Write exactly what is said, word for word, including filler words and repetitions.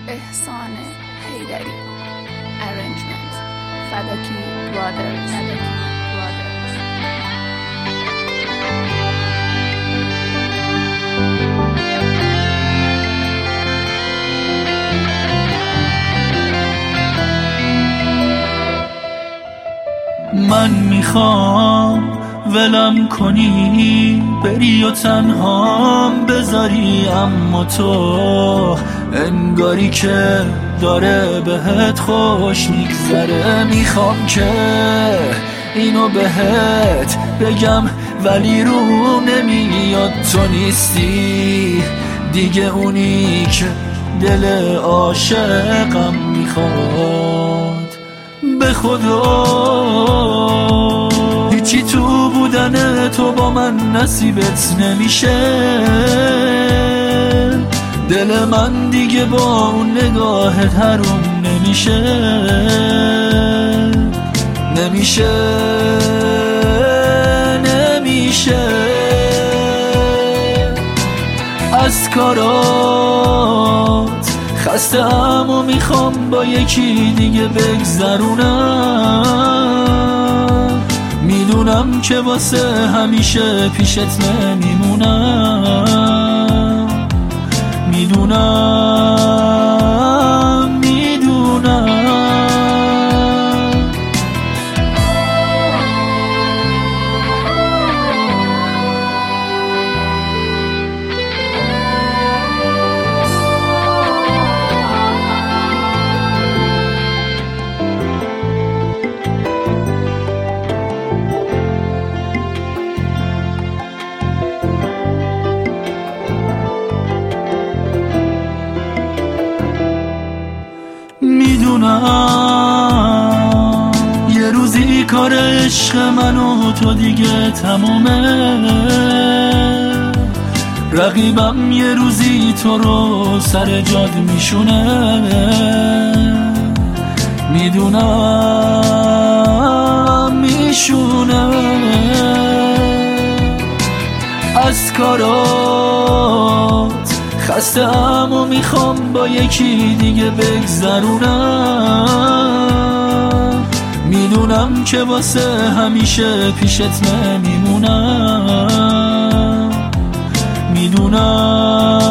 احسان حیدری. Arrangement فداکی برادرز. من میخوام ولم کنی بری و تنهام بذاری، اما تو انگاری که داره بهت خوش میگذره. میخوام که اینو بهت بگم ولی رو نمیاد، تو نیستی دیگه اونی که دل عاشقم میخواد. به خدا هیچی تو بودن تو با من نصیبت نمیشه، دل من دیگه با اون نگاهت حروم نمیشه. نمیشه نمیشه از کارات خسته‌ام و میخوام با یکی دیگه بگذرونم. میدونم که واسه همیشه پیشت نمیمونم. میدونم میدونم میدونم یه روزی کار عشق من و تو دیگه تمومه، رقیبم یه روزی تو رو سر جاد میشونه. میدونم میشونه از کارات خسته‌ام و میخوام با یکی دیگه بگذرونم. میدونم که واسه همیشه پیشت نمیمونم. میدونم